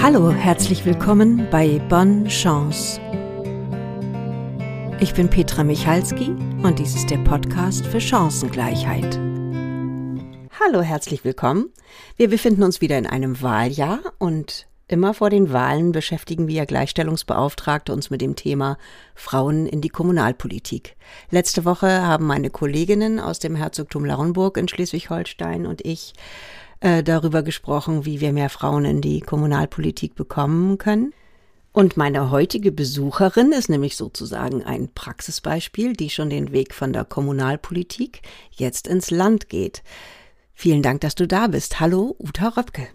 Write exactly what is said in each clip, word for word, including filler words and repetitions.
Hallo, herzlich willkommen bei Bonne Chance. Ich bin Petra Michalski und dies ist der Podcast für Chancengleichheit. Hallo, herzlich willkommen. Wir befinden uns wieder in einem Wahljahr und immer vor den Wahlen beschäftigen wir Gleichstellungsbeauftragte uns mit dem Thema Frauen in die Kommunalpolitik. Letzte Woche haben meine Kolleginnen aus dem Herzogtum Lauenburg in Schleswig-Holstein und ich darüber gesprochen, wie wir mehr Frauen in die Kommunalpolitik bekommen können. Und meine heutige Besucherin ist nämlich sozusagen ein Praxisbeispiel, die schon den Weg von der Kommunalpolitik jetzt ins Land geht. Vielen Dank, dass du da bist. Hallo, Uta Röpke.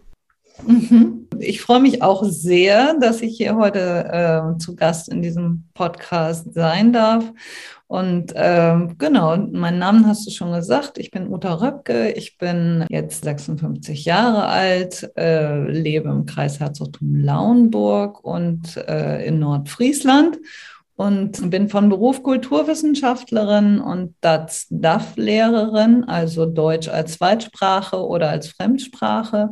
Ich freue mich auch sehr, dass ich hier heute äh, zu Gast in diesem Podcast sein darf. Und äh, genau, meinen Namen hast du schon gesagt. Ich bin Uta Röpke. Ich bin jetzt sechsundfünfzig Jahre alt, äh, lebe im Kreis Herzogtum Lauenburg und äh, in Nordfriesland und bin von Beruf Kulturwissenschaftlerin und D A Z D A F-Lehrerin, also Deutsch als Zweitsprache oder als Fremdsprache.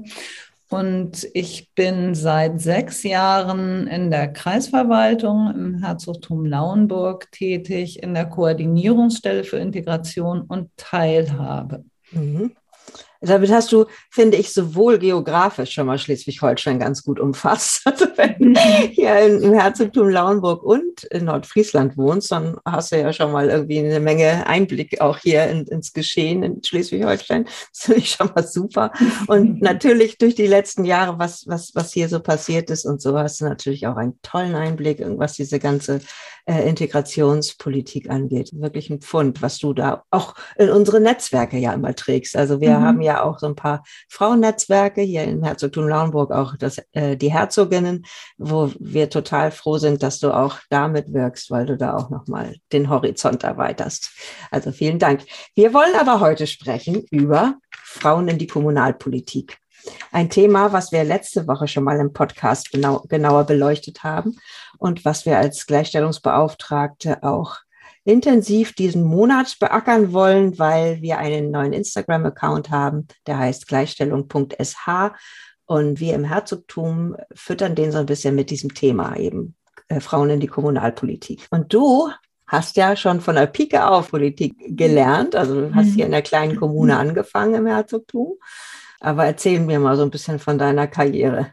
Und ich bin seit sechs Jahren in der Kreisverwaltung im Herzogtum Lauenburg tätig, in der Koordinierungsstelle für Integration und Teilhabe. Mhm. Damit hast du, finde ich, sowohl geografisch schon mal Schleswig-Holstein ganz gut umfasst. Also wenn du hier im Herzogtum Lauenburg und in Nordfriesland wohnst, dann hast du ja schon mal irgendwie eine Menge Einblick auch hier in, ins Geschehen in Schleswig-Holstein. Das finde ich schon mal super. Und natürlich durch die letzten Jahre, was, was, was hier so passiert ist und so, hast du natürlich auch einen tollen Einblick, was diese ganze äh, Integrationspolitik angeht. Wirklich ein Pfund, was du da auch in unsere Netzwerke ja immer trägst. Also wir mhm. haben ja auch so ein paar Frauennetzwerke hier im Herzogtum Lauenburg, auch das, äh, die Herzoginnen, wo wir total froh sind, dass du auch damit wirkst, weil du da auch nochmal den Horizont erweiterst. Also vielen Dank. Wir wollen aber heute sprechen über Frauen in die Kommunalpolitik. Ein Thema, was wir letzte Woche schon mal im Podcast genau, genauer beleuchtet haben und was wir als Gleichstellungsbeauftragte auch intensiv diesen Monat beackern wollen, weil wir einen neuen Instagram-Account haben, der heißt gleichstellung punkt s h und wir im Herzogtum füttern den so ein bisschen mit diesem Thema eben äh, Frauen in die Kommunalpolitik. Und du hast ja schon von der Pike auf Politik gelernt, also du hast hier in der kleinen Kommune angefangen im Herzogtum, aber erzähl mir mal so ein bisschen von deiner Karriere.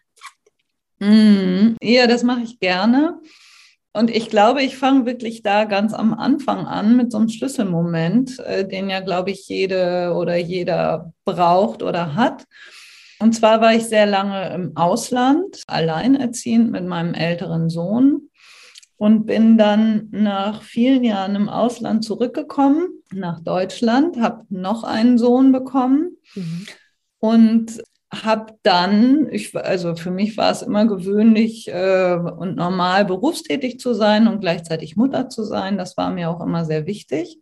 Ja, das mache ich gerne. Und ich glaube, ich fange wirklich da ganz am Anfang an mit so einem Schlüsselmoment, äh, den ja, glaube ich, jede oder jeder braucht oder hat. Und zwar war ich sehr lange im Ausland, alleinerziehend mit meinem älteren Sohn und bin dann nach vielen Jahren im Ausland zurückgekommen nach Deutschland, habe noch einen Sohn bekommen mhm. und habe dann, ich, also für mich war es immer gewöhnlich äh, und normal, berufstätig zu sein und gleichzeitig Mutter zu sein. Das war mir auch immer sehr wichtig.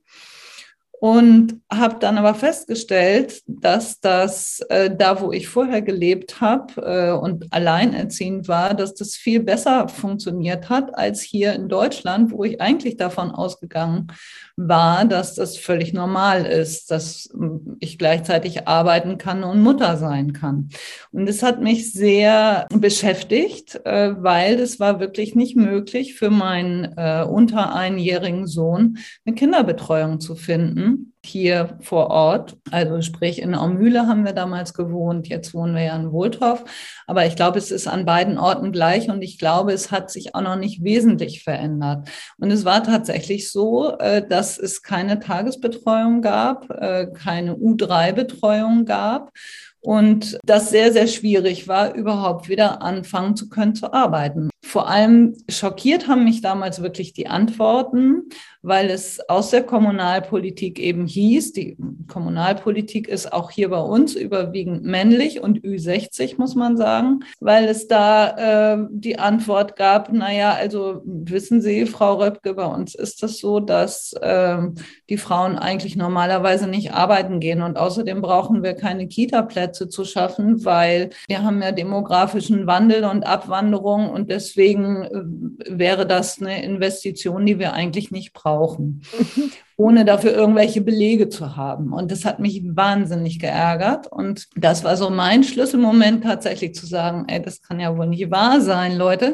Und habe dann aber festgestellt, dass das äh, da, wo ich vorher gelebt habe äh, und alleinerziehend war, dass das viel besser funktioniert hat als hier in Deutschland, wo ich eigentlich davon ausgegangen war, dass das völlig normal ist, dass ich gleichzeitig arbeiten kann und Mutter sein kann. Und das hat mich sehr beschäftigt, äh, weil es war wirklich nicht möglich für meinen äh, unter einjährigen Sohn eine Kinderbetreuung zu finden. Hier vor Ort, also sprich in Aumühle haben wir damals gewohnt, jetzt wohnen wir ja in Wohltorf, aber ich glaube, es ist an beiden Orten gleich und ich glaube, es hat sich auch noch nicht wesentlich verändert. Und es war tatsächlich so, dass es keine Tagesbetreuung gab, keine U drei Betreuung gab und das sehr, sehr schwierig war, überhaupt wieder anfangen zu können zu arbeiten. Vor allem schockiert haben mich damals wirklich die Antworten, weil es aus der Kommunalpolitik eben hieß, die Kommunalpolitik ist auch hier bei uns überwiegend männlich und Ü sechzig, muss man sagen, weil es da äh, die Antwort gab, naja, also wissen Sie, Frau Röpke, bei uns ist das so, dass äh, die Frauen eigentlich normalerweise nicht arbeiten gehen und außerdem brauchen wir keine Kita-Plätze zu schaffen, weil wir haben ja demografischen Wandel und Abwanderung und deswegen deswegen wäre das eine Investition, die wir eigentlich nicht brauchen, ohne dafür irgendwelche Belege zu haben. Und das hat mich wahnsinnig geärgert. Und das war so mein Schlüsselmoment, tatsächlich zu sagen, ey, das kann ja wohl nicht wahr sein, Leute.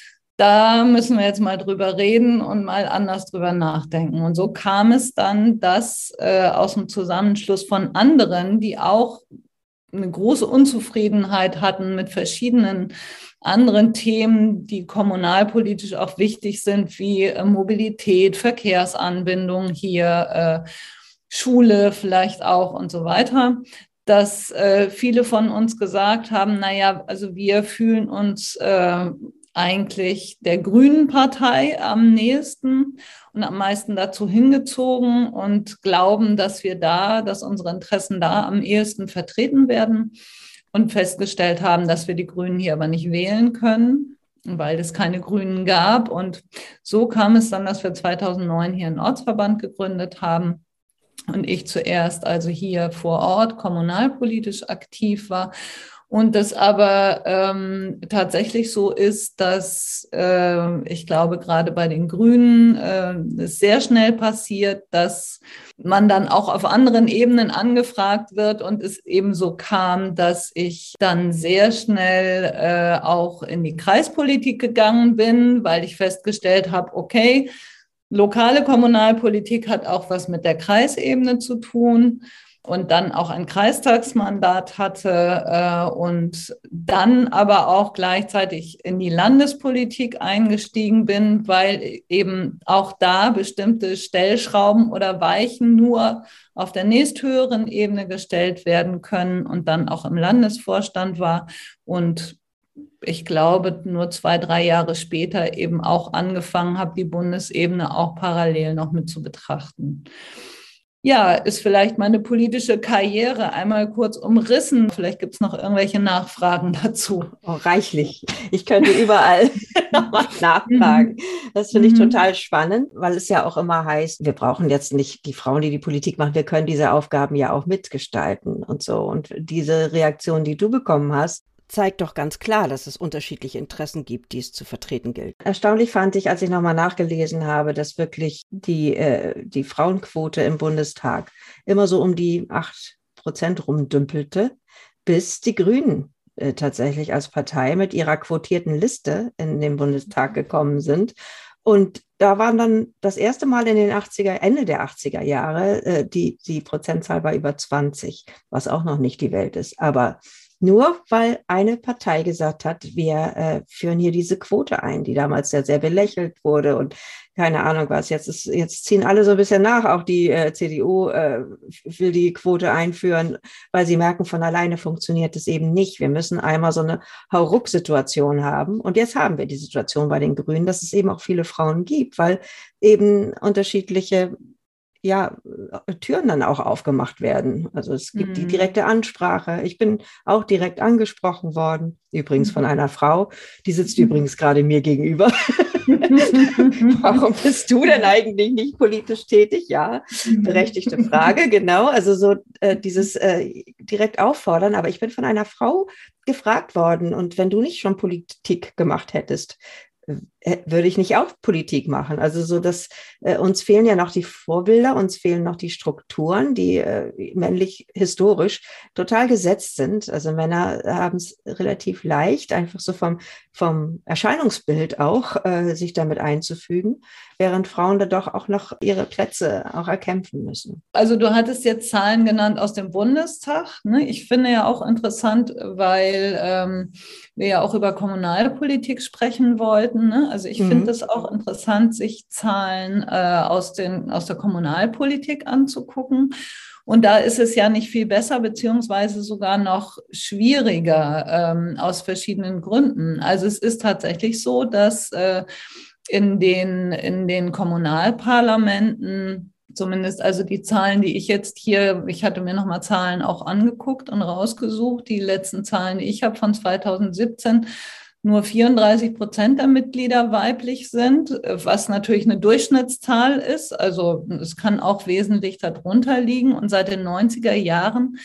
Da müssen wir jetzt mal drüber reden und mal anders drüber nachdenken. Und so kam es dann, dass äh, aus dem Zusammenschluss von anderen, die auch eine große Unzufriedenheit hatten mit verschiedenen anderen Themen, die kommunalpolitisch auch wichtig sind, wie äh, Mobilität, Verkehrsanbindung hier, äh, Schule vielleicht auch und so weiter, dass äh, viele von uns gesagt haben, naja, also wir fühlen uns äh, eigentlich der Grünen Partei am nächsten und am meisten dazu hingezogen und glauben, dass wir da, dass unsere Interessen da am ehesten vertreten werden und festgestellt haben, dass wir die Grünen hier aber nicht wählen können, weil es keine Grünen gab. Und so kam es dann, dass wir zweitausendneun hier einen Ortsverband gegründet haben und ich zuerst also hier vor Ort kommunalpolitisch aktiv war. Und das aber ähm, tatsächlich so ist, dass äh, ich glaube, gerade bei den Grünen äh, es sehr schnell passiert, dass man dann auch auf anderen Ebenen angefragt wird und es eben so kam, dass ich dann sehr schnell äh, auch in die Kreispolitik gegangen bin, weil ich festgestellt habe, okay, lokale Kommunalpolitik hat auch was mit der Kreisebene zu tun. Und dann auch ein Kreistagsmandat hatte äh, und dann aber auch gleichzeitig in die Landespolitik eingestiegen bin, weil eben auch da bestimmte Stellschrauben oder Weichen nur auf der nächsthöheren Ebene gestellt werden können und dann auch im Landesvorstand war und ich glaube, nur zwei, drei Jahre später eben auch angefangen habe, die Bundesebene auch parallel noch mit zu betrachten. Ja, ist vielleicht meine politische Karriere einmal kurz umrissen. Vielleicht gibt es noch irgendwelche Nachfragen dazu. Oh, reichlich. Ich könnte überall nochmal nachfragen. Das finde ich total spannend, weil es ja auch immer heißt, wir brauchen jetzt nicht die Frauen, die die Politik machen, wir können diese Aufgaben ja auch mitgestalten und so. Und diese Reaktion, die du bekommen hast, zeigt doch ganz klar, dass es unterschiedliche Interessen gibt, die es zu vertreten gilt. Erstaunlich fand ich, als ich nochmal nachgelesen habe, dass wirklich die, äh, die Frauenquote im Bundestag immer so um die acht Prozent rumdümpelte, bis die Grünen äh, tatsächlich als Partei mit ihrer quotierten Liste in den Bundestag gekommen sind. Und da waren dann das erste Mal in den achtziger, Ende der achtziger Jahre, äh, die, die Prozentzahl war über zwanzig, was auch noch nicht die Welt ist. Aber nur weil eine Partei gesagt hat, wir äh, führen hier diese Quote ein, die damals sehr, sehr belächelt wurde und keine Ahnung was. Jetzt ist, jetzt ziehen alle so ein bisschen nach. Auch die äh, C D U äh, will die Quote einführen, weil sie merken, von alleine funktioniert es eben nicht. Wir müssen einmal so eine Hauruck-Situation haben. Und jetzt haben wir die Situation bei den Grünen, dass es eben auch viele Frauen gibt, weil eben unterschiedliche ja, Türen dann auch aufgemacht werden. Also es gibt mhm. die direkte Ansprache. Ich bin auch direkt angesprochen worden, übrigens von einer Frau, die sitzt mhm. übrigens gerade mir gegenüber. Warum bist du denn eigentlich nicht politisch tätig? Ja, berechtigte Frage, genau. Also so äh, dieses äh, direkt auffordern, aber ich bin von einer Frau gefragt worden und wenn du nicht schon Politik gemacht hättest, würde ich nicht auch Politik machen. Also so, dass äh, uns fehlen ja noch die Vorbilder, uns fehlen noch die Strukturen, die äh, männlich historisch total gesetzt sind. Also Männer haben es relativ leicht, einfach so vom, vom Erscheinungsbild auch, äh, sich damit einzufügen, während Frauen da doch auch noch ihre Plätze auch erkämpfen müssen. Also du hattest jetzt Zahlen genannt aus dem Bundestag. Ne? Ich finde ja auch interessant, weil ähm, wir ja auch über Kommunalpolitik sprechen wollten. Ne? Also ich mhm. finde es auch interessant, sich Zahlen äh, aus, den, aus der Kommunalpolitik anzugucken. Und da ist es ja nicht viel besser, beziehungsweise sogar noch schwieriger ähm, aus verschiedenen Gründen. Also es ist tatsächlich so, dass äh, in den, in den Kommunalparlamenten, zumindest also die Zahlen, die ich jetzt hier, ich hatte mir nochmal Zahlen auch angeguckt und rausgesucht, die letzten Zahlen, die ich habe von zweitausendsiebzehn, nur vierunddreißig Prozent der Mitglieder weiblich sind, was natürlich eine Durchschnittszahl ist. Also es kann auch wesentlich darunter liegen. Und seit den neunziger Jahren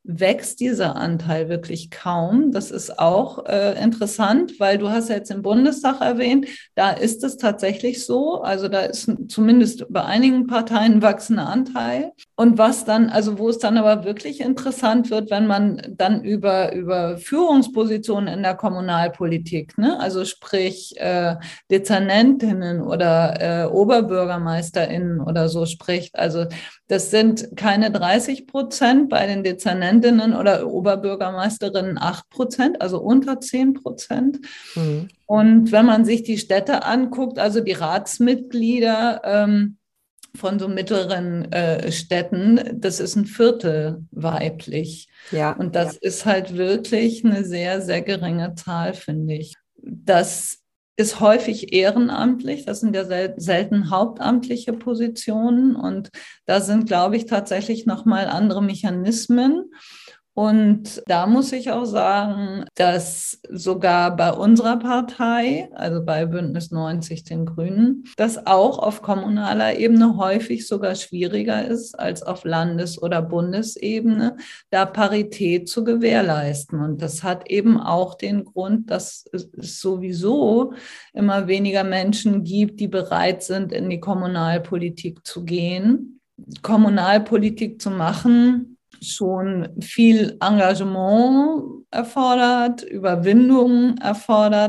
wächst dieser Anteil wirklich kaum. Das ist auch äh, interessant, weil du hast ja jetzt den Bundestag erwähnt, da ist es tatsächlich so, also da ist zumindest bei einigen Parteien ein wachsender Anteil. Und was dann, also wo es dann aber wirklich interessant wird, wenn man dann über, über Führungspositionen in der Kommunalpolitik, ne, also sprich äh, Dezernentinnen oder äh, OberbürgermeisterInnen oder so spricht, also das sind keine dreißig Prozent, bei den Dezernentinnen oder Oberbürgermeisterinnen acht Prozent, also unter zehn Prozent. Mhm. Und wenn man sich die Städte anguckt, also die Ratsmitglieder ähm, von so mittleren äh, Städten, das ist ein Viertel weiblich. Ja, und das ja. ist halt wirklich eine sehr, sehr geringe Zahl, finde ich. Das ist häufig ehrenamtlich, das sind ja sel- selten hauptamtliche Positionen und da sind, glaube ich, tatsächlich nochmal andere Mechanismen. Und da muss ich auch sagen, dass sogar bei unserer Partei, also bei Bündnis neunzig, den Grünen, das auch auf kommunaler Ebene häufig sogar schwieriger ist als auf Landes- oder Bundesebene, da Parität zu gewährleisten. Und das hat eben auch den Grund, dass es sowieso immer weniger Menschen gibt, die bereit sind, in die Kommunalpolitik zu gehen. Kommunalpolitik zu machen, schon viel Engagement erfordert, Überwindung erfordert,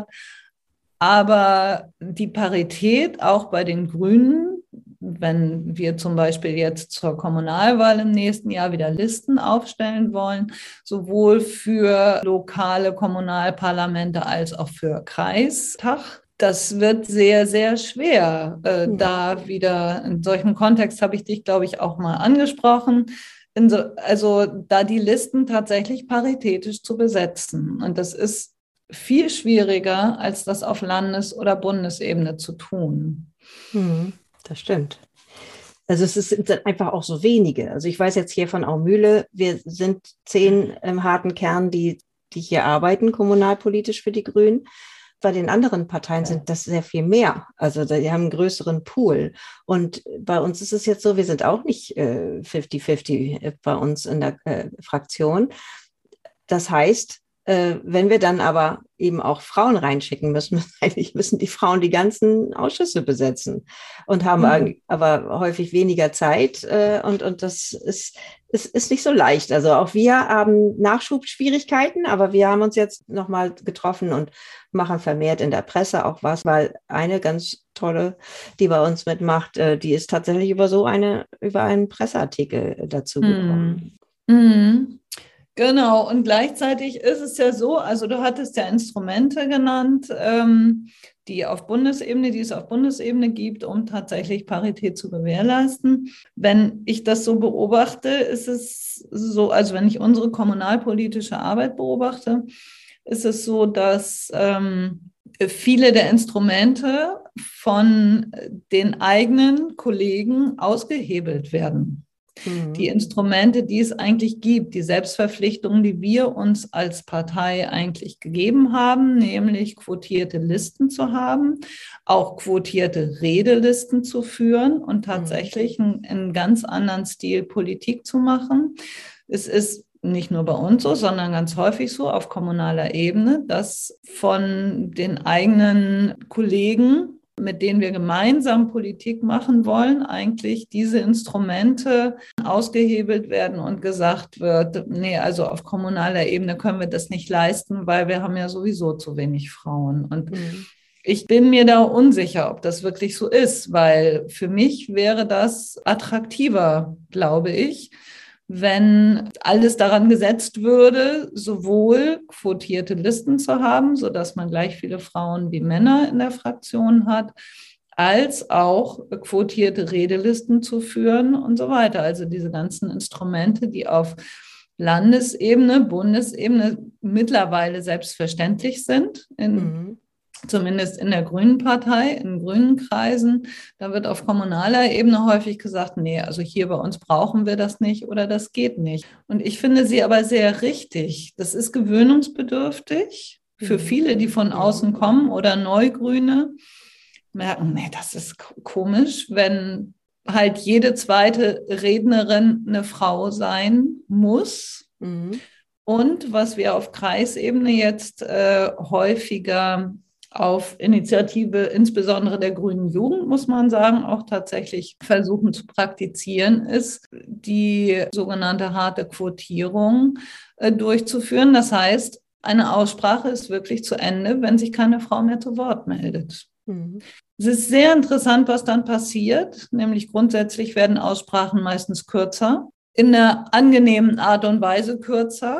aber die Parität auch bei den Grünen, wenn wir zum Beispiel jetzt zur Kommunalwahl im nächsten Jahr wieder Listen aufstellen wollen, sowohl für lokale Kommunalparlamente als auch für Kreistag, das wird sehr, sehr schwer, äh, mhm. da wieder, in solchem Kontext habe ich dich, glaube ich, auch mal angesprochen, So, also da die Listen tatsächlich paritätisch zu besetzen. Und das ist viel schwieriger, als das auf Landes- oder Bundesebene zu tun. Hm, das stimmt. Also es sind einfach auch so wenige. Also ich weiß jetzt hier von Aumühle, wir sind zehn im harten Kern, die, die hier arbeiten, kommunalpolitisch für die Grünen. Bei den anderen Parteien sind das sehr viel mehr. Also die haben einen größeren Pool. Und bei uns ist es jetzt so, wir sind auch nicht äh, fifty fifty bei uns in der äh, Fraktion. Das heißt, äh, wenn wir dann aber eben auch Frauen reinschicken müssen, eigentlich müssen die Frauen die ganzen Ausschüsse besetzen und haben mhm. aber häufig weniger Zeit. Äh, und, und das ist, ist, ist nicht so leicht. Also auch wir haben Nachschubschwierigkeiten, aber wir haben uns jetzt nochmal getroffen und machen vermehrt in der Presse auch was, weil eine ganz tolle, die bei uns mitmacht, äh, die ist tatsächlich über so eine, über einen Presseartikel dazu gekommen. Mhm. Mhm. Genau, und gleichzeitig ist es ja so, also du hattest ja Instrumente genannt, ähm, die auf Bundesebene, die es auf Bundesebene gibt, um tatsächlich Parität zu gewährleisten. Wenn ich das so beobachte, ist es so, also wenn ich unsere kommunalpolitische Arbeit beobachte, ist es so, dass ähm, viele der Instrumente von den eigenen Kollegen ausgehebelt werden. Die Instrumente, die es eigentlich gibt, die Selbstverpflichtungen, die wir uns als Partei eigentlich gegeben haben, nämlich quotierte Listen zu haben, auch quotierte Redelisten zu führen und tatsächlich einen, einen ganz anderen Stil Politik zu machen. Es ist nicht nur bei uns so, sondern ganz häufig so auf kommunaler Ebene, dass von den eigenen Kollegen, mit denen wir gemeinsam Politik machen wollen, eigentlich diese Instrumente ausgehebelt werden und gesagt wird, nee, also auf kommunaler Ebene können wir das nicht leisten, weil wir haben ja sowieso zu wenig Frauen. Und mhm. ich bin mir da unsicher, ob das wirklich so ist, weil für mich wäre das attraktiver, glaube ich, wenn alles daran gesetzt würde, sowohl quotierte Listen zu haben, sodass man gleich viele Frauen wie Männer in der Fraktion hat, als auch quotierte Redelisten zu führen und so weiter. Also diese ganzen Instrumente, die auf Landesebene, Bundesebene mittlerweile selbstverständlich sind, in mhm. zumindest in der Grünen Partei, in grünen Kreisen, da wird auf kommunaler Ebene häufig gesagt, nee, also hier bei uns brauchen wir das nicht oder das geht nicht. Und ich finde sie aber sehr richtig. Das ist gewöhnungsbedürftig für viele, die von außen kommen oder Neugrüne, merken, nee, das ist komisch, wenn halt jede zweite Rednerin eine Frau sein muss. Mhm. Und was wir auf Kreisebene jetzt äh, häufiger auf Initiative, insbesondere der grünen Jugend, muss man sagen, auch tatsächlich versuchen zu praktizieren, ist die sogenannte harte Quotierung äh, durchzuführen. Das heißt, eine Aussprache ist wirklich zu Ende, wenn sich keine Frau mehr zu Wort meldet. Mhm. Es ist sehr interessant, was dann passiert, nämlich grundsätzlich werden Aussprachen meistens kürzer, in einer angenehmen Art und Weise kürzer,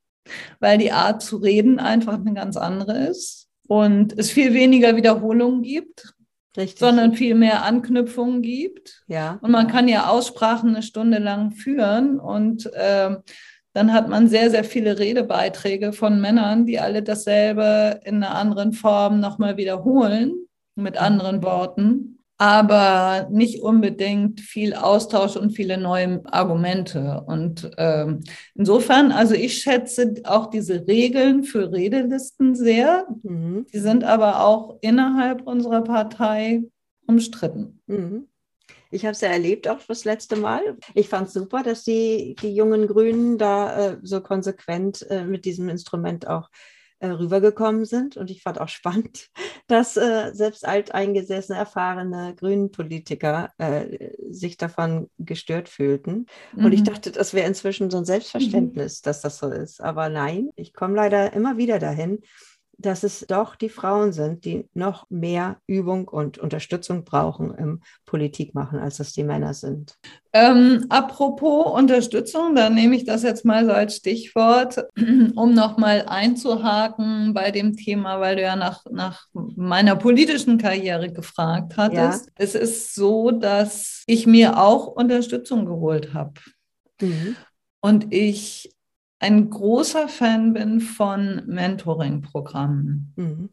weil die Art zu reden einfach eine ganz andere ist und es viel weniger Wiederholungen gibt, Richtig. sondern viel mehr Anknüpfungen gibt. Ja. Und man kann ja Aussprachen eine Stunde lang führen und äh, dann hat man sehr, sehr viele Redebeiträge von Männern, die alle dasselbe in einer anderen Form nochmal wiederholen, mit anderen Worten, aber nicht unbedingt viel Austausch und viele neue Argumente. Und ähm, insofern, also ich schätze auch diese Regeln für Redelisten sehr. Mhm. Die sind aber auch innerhalb unserer Partei umstritten. Mhm. Ich habe es ja erlebt auch das letzte Mal. Ich fand es super, dass die, die jungen Grünen da äh, so konsequent äh, mit diesem Instrument auch äh, rübergekommen sind. Und ich fand auch spannend, dass äh, selbst alteingesessene, erfahrene Grünen-Politiker äh, sich davon gestört fühlten. Und ich Mhm. dachte, das wäre inzwischen so ein Selbstverständnis, mhm. dass das so ist. Aber nein, ich komme leider immer wieder dahin, dass es doch die Frauen sind, die noch mehr Übung und Unterstützung brauchen im Politikmachen, als es die Männer sind. Ähm, apropos Unterstützung, dann nehme ich das jetzt mal so als Stichwort, um nochmal einzuhaken bei dem Thema, weil du ja nach, nach meiner politischen Karriere gefragt hattest. Ja. Es ist so, dass ich mir auch Unterstützung geholt habe. Mhm. Und ich ein großer Fan bin von Mentoring-Programmen. Mhm.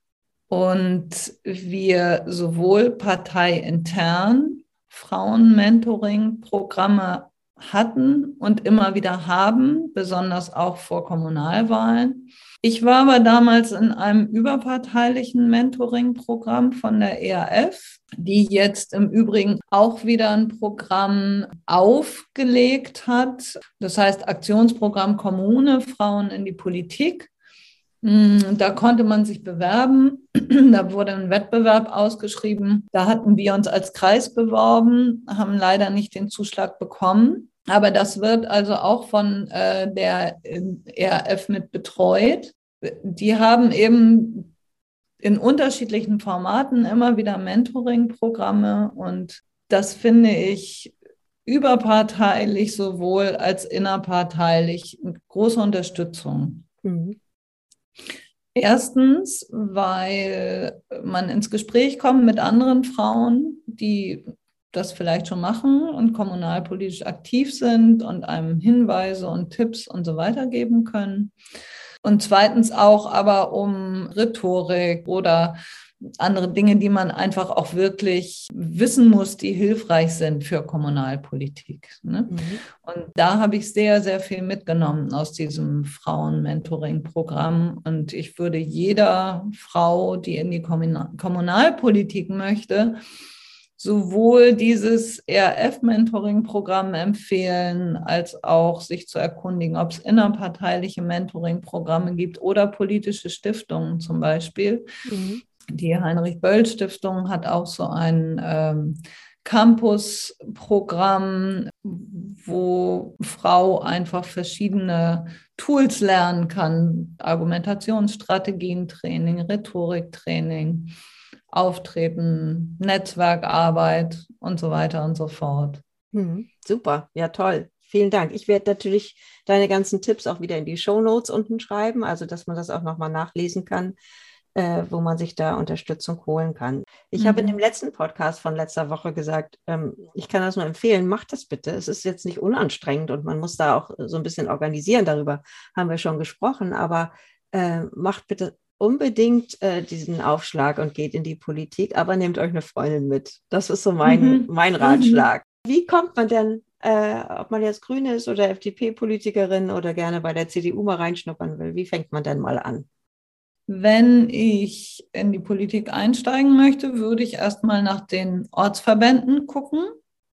Und wir sowohl parteiintern Frauen-Mentoring-Programme hatten und immer wieder haben, besonders auch vor Kommunalwahlen. Ich war aber damals in einem überparteilichen Mentoring-Programm von der E R F, die jetzt im Übrigen auch wieder ein Programm aufgelegt hat. Das heißt Aktionsprogramm Kommune, Frauen in die Politik. Da konnte man sich bewerben, da wurde ein Wettbewerb ausgeschrieben. Da hatten wir uns als Kreis beworben, haben leider nicht den Zuschlag bekommen. Aber das wird also auch von äh, der E R F mit betreut. Die haben eben in unterschiedlichen Formaten immer wieder Mentoring-Programme und das finde ich überparteilich sowohl als innerparteilich mit großer Unterstützung. Mhm. Erstens, weil man ins Gespräch kommt mit anderen Frauen, die das vielleicht schon machen und kommunalpolitisch aktiv sind und einem Hinweise und Tipps und so weiter geben können. Und zweitens auch aber um Rhetorik oder andere Dinge, die man einfach auch wirklich wissen muss, die hilfreich sind für Kommunalpolitik. Ne? Mhm. Und da habe ich sehr, sehr viel mitgenommen aus diesem Frauen-Mentoring-Programm. Und ich würde jeder Frau, die in die Kommunal- Kommunalpolitik möchte, sowohl dieses E R F-Mentoring-Programm empfehlen, als auch sich zu erkundigen, ob es innerparteiliche Mentoring-Programme gibt oder politische Stiftungen zum Beispiel. Mhm. Die Heinrich-Böll-Stiftung hat auch so ein ähm, Campus-Programm, wo Frau einfach verschiedene Tools lernen kann, Argumentationsstrategien-Training, Rhetoriktraining, Auftreten, Netzwerkarbeit und so weiter und so fort. Hm, super, ja toll. Vielen Dank. Ich werde natürlich deine ganzen Tipps auch wieder in die Shownotes unten schreiben, also dass man das auch nochmal nachlesen kann, äh, wo man sich da Unterstützung holen kann. Ich mhm. habe in dem letzten Podcast von letzter Woche gesagt, ähm, ich kann das nur empfehlen, macht das bitte. Es ist jetzt nicht unanstrengend und man muss da auch so ein bisschen organisieren, darüber haben wir schon gesprochen, aber äh, macht bitte unbedingt äh, diesen Aufschlag und geht in die Politik, aber nehmt euch eine Freundin mit. Das ist so mein, mhm. mein Ratschlag. Mhm. Wie kommt man denn, äh, ob man jetzt Grüne ist oder F D P-Politikerin oder gerne bei der C D U mal reinschnuppern will, wie fängt man denn mal an? Wenn ich in die Politik einsteigen möchte, würde ich erstmal nach den Ortsverbänden gucken.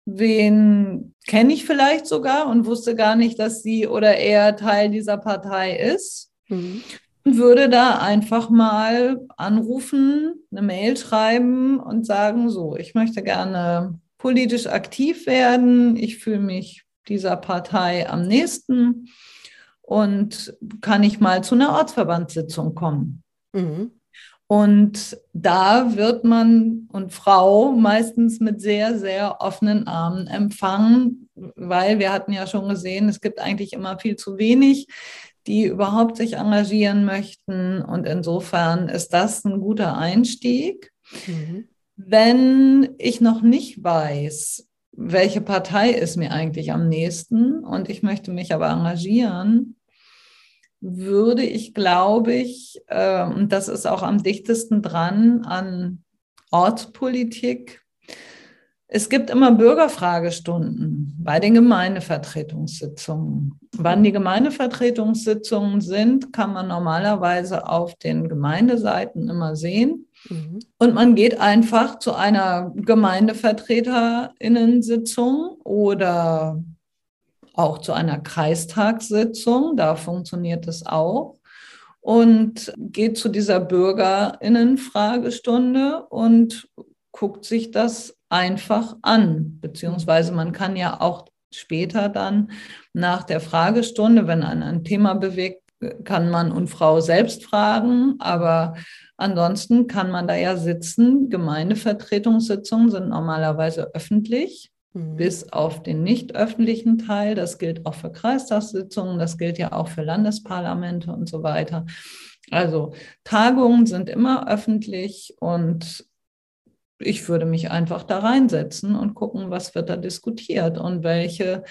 wen kenne ich vielleicht sogar und wusste gar nicht, dass sie oder er Teil dieser Partei ist. Mhm. Und würde da einfach mal anrufen, eine Mail schreiben und sagen, so, ich möchte gerne politisch aktiv werden, ich fühle mich dieser Partei am nächsten und kann ich mal zu einer Ortsverbandssitzung kommen. Mhm. Und da wird man und Frau meistens mit sehr, sehr offenen Armen empfangen, weil wir hatten ja schon gesehen, es gibt eigentlich immer viel zu wenig, die überhaupt sich engagieren möchten. Und insofern ist das ein guter Einstieg. Mhm. Wenn ich noch nicht weiß, welche Partei ist mir eigentlich am nächsten und ich möchte mich aber engagieren, würde ich, glaube ich, äh, und das ist auch am dichtesten dran an Ortspolitik, es gibt immer Bürgerfragestunden bei den Gemeindevertretungssitzungen. Wann die Gemeindevertretungssitzungen sind, kann man normalerweise auf den Gemeindeseiten immer sehen. Mhm. Und man geht einfach zu einer GemeindevertreterInnen-Sitzung oder auch zu einer Kreistagssitzung, da funktioniert es auch, und geht zu dieser BürgerInnen-Fragestunde und guckt sich das einfach an, beziehungsweise man kann ja auch später dann nach der Fragestunde, wenn ein, ein Thema bewegt, kann Mann und Frau selbst fragen, aber ansonsten kann man da ja sitzen. Gemeindevertretungssitzungen sind normalerweise öffentlich, mhm. bis auf den nicht öffentlichen Teil. Das gilt auch für Kreistagssitzungen, das gilt ja auch für Landesparlamente und so weiter. Also Tagungen sind immer öffentlich und ich würde mich einfach da reinsetzen und gucken, was wird da diskutiert und welche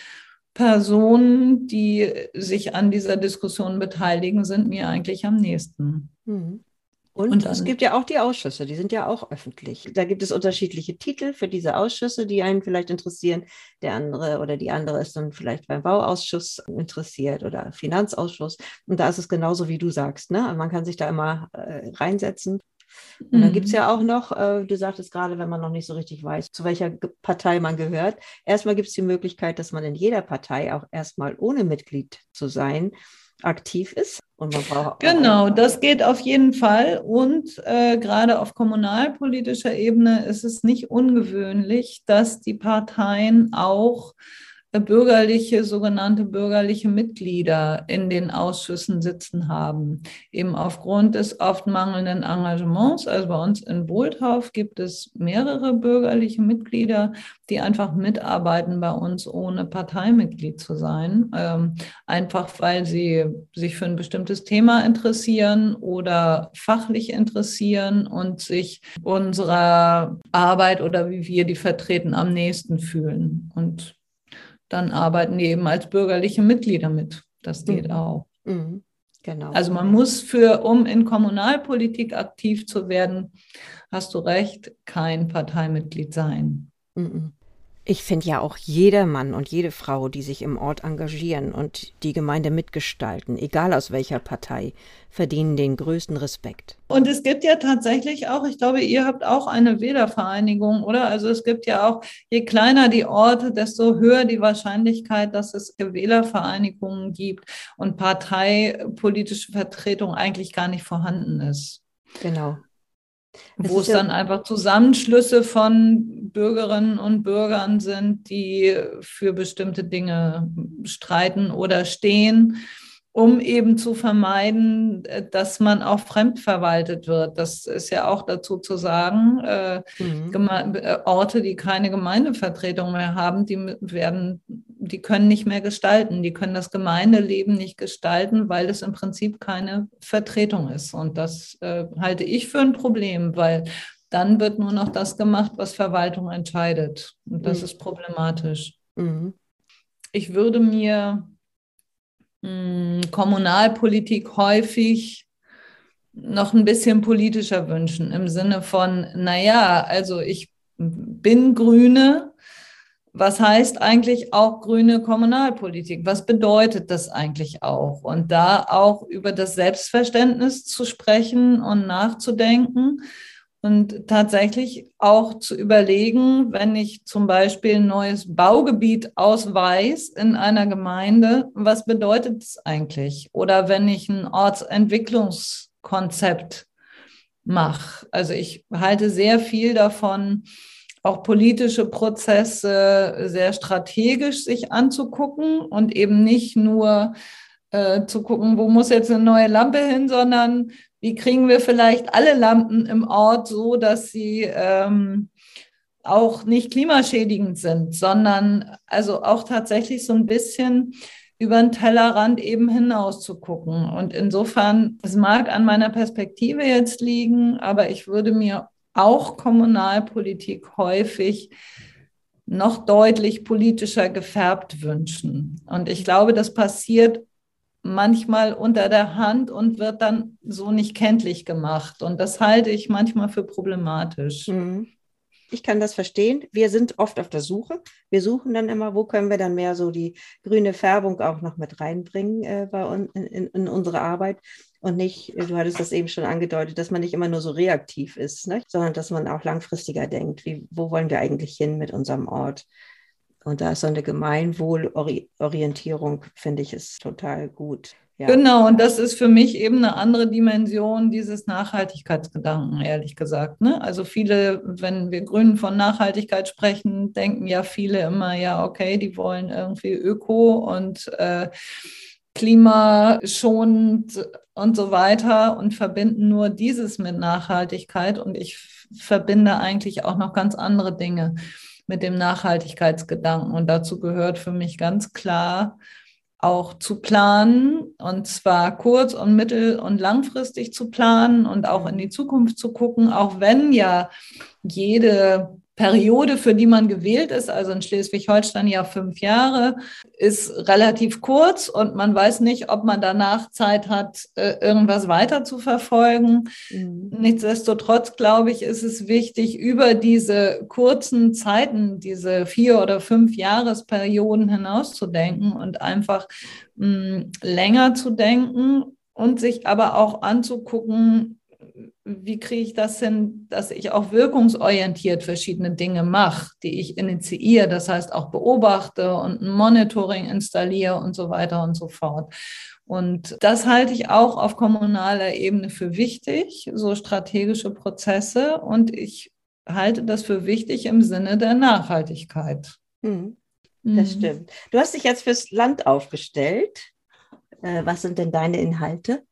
Personen, die sich an dieser Diskussion beteiligen, sind mir eigentlich am nächsten. Und, und es gibt ja auch die Ausschüsse, die sind ja auch öffentlich. Da gibt es unterschiedliche Titel für diese Ausschüsse, die einen vielleicht interessieren. Der andere oder die andere ist dann vielleicht beim Bauausschuss interessiert oder Finanzausschuss. Und da ist es genauso, wie du sagst, ne? Man kann sich da immer äh, reinsetzen. Und dann gibt es ja auch noch, äh, du sagtest gerade, wenn man noch nicht so richtig weiß, zu welcher Partei man gehört. Erstmal gibt es die Möglichkeit, dass man in jeder Partei auch erstmal ohne Mitglied zu sein aktiv ist. Und man braucht genau, das geht auf jeden Fall. Und äh, gerade auf kommunalpolitischer Ebene ist es nicht ungewöhnlich, dass die Parteien auch bürgerliche, sogenannte bürgerliche Mitglieder in den Ausschüssen sitzen haben. Eben aufgrund des oft mangelnden Engagements. Also bei uns in Bolthof gibt es mehrere bürgerliche Mitglieder, die einfach mitarbeiten bei uns, ohne Parteimitglied zu sein. Ähm, einfach weil sie sich für ein bestimmtes Thema interessieren oder fachlich interessieren und sich unserer Arbeit oder wie wir die vertreten am nächsten fühlen. Und dann arbeiten die eben als bürgerliche Mitglieder mit. Das geht mhm. auch. Mhm. Genau. Also man muss für, um in Kommunalpolitik aktiv zu werden, hast du recht, kein Parteimitglied sein. Mhm. Ich finde ja auch jeder Mann und jede Frau, die sich im Ort engagieren und die Gemeinde mitgestalten, egal aus welcher Partei, verdienen den größten Respekt. Und es gibt ja tatsächlich auch, ich glaube, ihr habt auch eine Wählervereinigung, oder? Also es gibt ja auch, je kleiner die Orte, desto höher die Wahrscheinlichkeit, dass es Wählervereinigungen gibt und parteipolitische Vertretung eigentlich gar nicht vorhanden ist. Genau. Wo es dann einfach Zusammenschlüsse von Bürgerinnen und Bürgern sind, die für bestimmte Dinge streiten oder stehen, um eben zu vermeiden, dass man auch fremdverwaltet wird. Das ist ja auch dazu zu sagen, äh, mhm. Geme- Orte, die keine Gemeindevertretung mehr haben, die werden, die können nicht mehr gestalten, die können das Gemeindeleben nicht gestalten, weil es im Prinzip keine Vertretung ist. Und das äh, halte ich für ein Problem, weil dann wird nur noch das gemacht, was Verwaltung entscheidet. Und das mhm. ist problematisch. Mhm. Ich würde mir Kommunalpolitik häufig noch ein bisschen politischer wünschen, im Sinne von, naja, also ich bin Grüne, was heißt eigentlich auch grüne Kommunalpolitik? Was bedeutet das eigentlich auch? Und da auch über das Selbstverständnis zu sprechen und nachzudenken Und tatsächlich auch zu überlegen, wenn ich zum Beispiel ein neues Baugebiet ausweise in einer Gemeinde, was bedeutet es eigentlich? Oder wenn ich ein Ortsentwicklungskonzept mache. Also ich halte sehr viel davon, auch politische Prozesse sehr strategisch sich anzugucken und eben nicht nur äh, zu gucken, wo muss jetzt eine neue Lampe hin, sondern wie kriegen wir vielleicht alle Lampen im Ort so, dass sie ähm, auch nicht klimaschädigend sind, sondern also auch tatsächlich so ein bisschen über den Tellerrand eben hinaus zu gucken. Und insofern, es mag an meiner Perspektive jetzt liegen, aber ich würde mir auch Kommunalpolitik häufig noch deutlich politischer gefärbt wünschen. Und ich glaube, das passiert manchmal unter der Hand und wird dann so nicht kenntlich gemacht. Und das halte ich manchmal für problematisch. Ich kann das verstehen. Wir sind oft auf der Suche. Wir suchen dann immer, wo können wir dann mehr so die grüne Färbung auch noch mit reinbringen äh, bei uns in, in, in unsere Arbeit. Und nicht, du hattest das eben schon angedeutet, dass man nicht immer nur so reaktiv ist, ne? Sondern dass man auch langfristiger denkt. Wie, wo wollen wir eigentlich hin mit unserem Ort? Und da ist so eine Gemeinwohlorientierung, finde ich, ist total gut. Ja. Genau, und das ist für mich eben eine andere Dimension dieses Nachhaltigkeitsgedanken, ehrlich gesagt. Ne? Also viele, wenn wir Grünen von Nachhaltigkeit sprechen, denken ja viele immer, ja, okay, die wollen irgendwie öko und äh, klimaschonend und so weiter und verbinden nur dieses mit Nachhaltigkeit. Und ich verbinde eigentlich auch noch ganz andere Dinge mit dem Nachhaltigkeitsgedanken. Und dazu gehört für mich ganz klar auch zu planen, und zwar kurz- und mittel- und langfristig zu planen und auch in die Zukunft zu gucken, auch wenn ja jede Periode, für die man gewählt ist, also in Schleswig-Holstein ja fünf Jahre, ist relativ kurz und man weiß nicht, ob man danach Zeit hat, irgendwas weiter zu verfolgen. Mhm. Nichtsdestotrotz, glaube ich, ist es wichtig, über diese kurzen Zeiten, diese vier- oder fünf Jahresperioden hinauszudenken und einfach mh, länger zu denken und sich aber auch anzugucken, wie kriege ich das hin, dass ich auch wirkungsorientiert verschiedene Dinge mache, die ich initiiere, das heißt auch beobachte und ein Monitoring installiere und so weiter und so fort. Und das halte ich auch auf kommunaler Ebene für wichtig, so strategische Prozesse, und ich halte das für wichtig im Sinne der Nachhaltigkeit. Mhm. Das mhm. stimmt. Du hast dich jetzt fürs Land aufgestellt. Was sind denn deine Inhalte?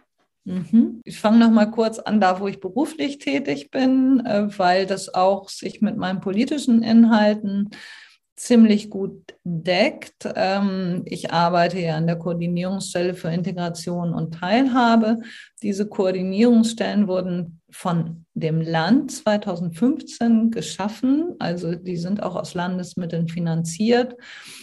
Ich fange noch mal kurz an, da wo ich beruflich tätig bin, weil das auch sich mit meinen politischen Inhalten ziemlich gut deckt. Ich arbeite ja an der Koordinierungsstelle für Integration und Teilhabe. Diese Koordinierungsstellen wurden von dem Land zweitausendfünfzehn geschaffen, also die sind auch aus Landesmitteln finanziert.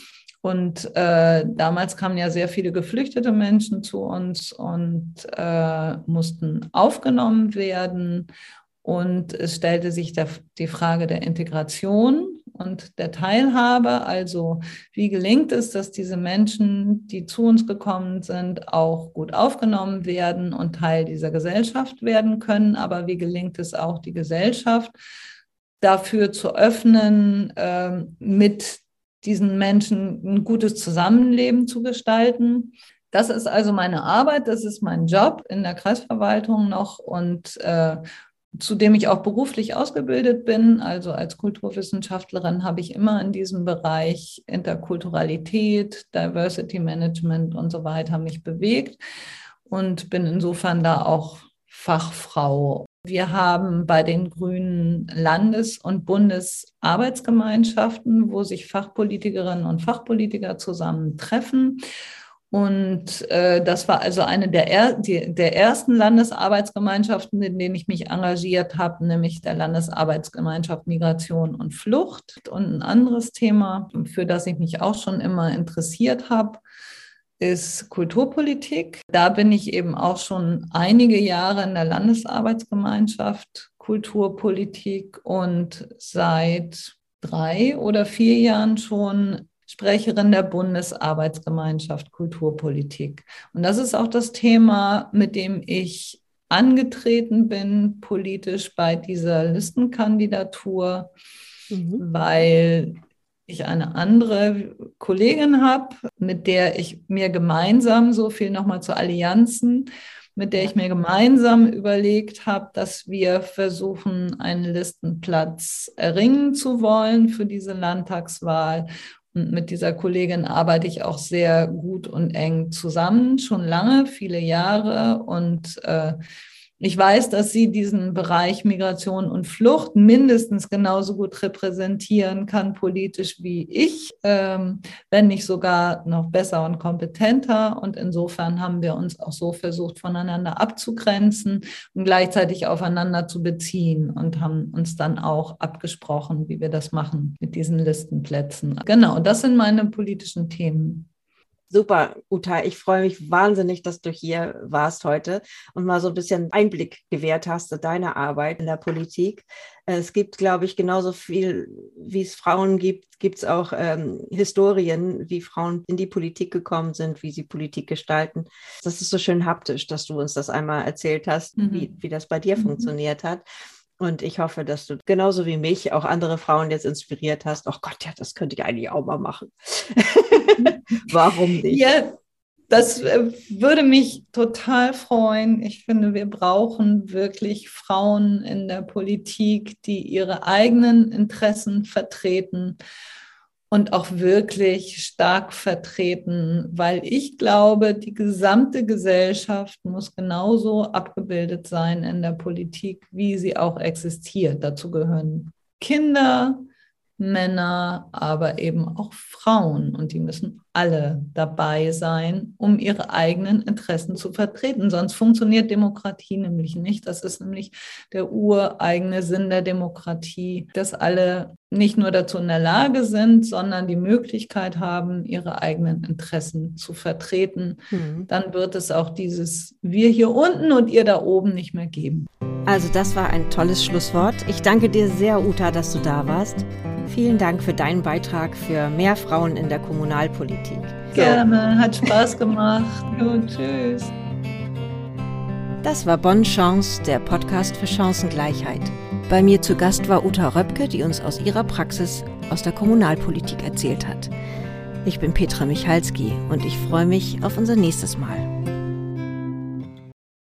Und äh, damals kamen ja sehr viele geflüchtete Menschen zu uns und äh, mussten aufgenommen werden. Und es stellte sich der, die Frage der Integration und der Teilhabe. Also wie gelingt es, dass diese Menschen, die zu uns gekommen sind, auch gut aufgenommen werden und Teil dieser Gesellschaft werden können. Aber wie gelingt es auch, die Gesellschaft dafür zu öffnen, äh, mit diesen Menschen ein gutes Zusammenleben zu gestalten. Das ist also meine Arbeit, das ist mein Job in der Kreisverwaltung noch und äh, zu dem ich auch beruflich ausgebildet bin. Also als Kulturwissenschaftlerin habe ich immer in diesem Bereich Interkulturalität, Diversity Management und so weiter mich bewegt und bin insofern da auch Fachfrau. Wir haben bei den Grünen Landes- und Bundesarbeitsgemeinschaften, wo sich Fachpolitikerinnen und Fachpolitiker zusammentreffen. Und äh, das war also eine der, er, die, der ersten Landesarbeitsgemeinschaften, in denen ich mich engagiert habe, nämlich der Landesarbeitsgemeinschaft Migration und Flucht. Und ein anderes Thema, für das ich mich auch schon immer interessiert habe, ist Kulturpolitik. Da bin ich eben auch schon einige Jahre in der Landesarbeitsgemeinschaft Kulturpolitik und seit drei oder vier Jahren schon Sprecherin der Bundesarbeitsgemeinschaft Kulturpolitik. Und das ist auch das Thema, mit dem ich angetreten bin, politisch bei dieser Listenkandidatur, mhm. weil ich eine andere Kollegin habe, mit der ich mir gemeinsam, so viel nochmal zu Allianzen, mit der ich mir gemeinsam überlegt habe, dass wir versuchen, einen Listenplatz erringen zu wollen für diese Landtagswahl. Und mit dieser Kollegin arbeite ich auch sehr gut und eng zusammen, schon lange, viele Jahre. Und äh, ich weiß, dass sie diesen Bereich Migration und Flucht mindestens genauso gut repräsentieren kann politisch wie ich, ähm, wenn nicht sogar noch besser und kompetenter. Und insofern haben wir uns auch so versucht, voneinander abzugrenzen und gleichzeitig aufeinander zu beziehen und haben uns dann auch abgesprochen, wie wir das machen mit diesen Listenplätzen. Genau, das sind meine politischen Themen. Super, Uta, ich freue mich wahnsinnig, dass du hier warst heute und mal so ein bisschen Einblick gewährt hast in deine Arbeit in der Politik. Es gibt, glaube ich, genauso viel, wie es Frauen gibt, gibt es auch ähm, Historien, wie Frauen in die Politik gekommen sind, wie sie Politik gestalten. Das ist so schön haptisch, dass du uns das einmal erzählt hast, mhm. wie, wie das bei dir mhm. funktioniert hat. Und ich hoffe, dass du genauso wie mich auch andere Frauen jetzt inspiriert hast. Oh Gott, ja, das könnte ich eigentlich auch mal machen. Warum nicht? Ja, das würde mich total freuen. Ich finde, wir brauchen wirklich Frauen in der Politik, die ihre eigenen Interessen vertreten und auch wirklich stark vertreten, weil ich glaube, die gesamte Gesellschaft muss genauso abgebildet sein in der Politik, wie sie auch existiert. Dazu gehören Kinder, Männer, aber eben auch Frauen. Und die müssen alle dabei sein, um ihre eigenen Interessen zu vertreten. Sonst funktioniert Demokratie nämlich nicht. Das ist nämlich der ureigene Sinn der Demokratie, dass alle nicht nur dazu in der Lage sind, sondern die Möglichkeit haben, ihre eigenen Interessen zu vertreten. Mhm. Dann wird es auch dieses Wir hier unten und ihr da oben nicht mehr geben. Also das war ein tolles Schlusswort. Ich danke dir sehr, Uta, dass du da warst. Vielen Dank für deinen Beitrag für mehr Frauen in der Kommunalpolitik. Gerne, hat Spaß gemacht. Und tschüss. Das war Bonne Chance, der Podcast für Chancengleichheit. Bei mir zu Gast war Uta Röpke, die uns aus ihrer Praxis aus der Kommunalpolitik erzählt hat. Ich bin Petra Michalski und ich freue mich auf unser nächstes Mal.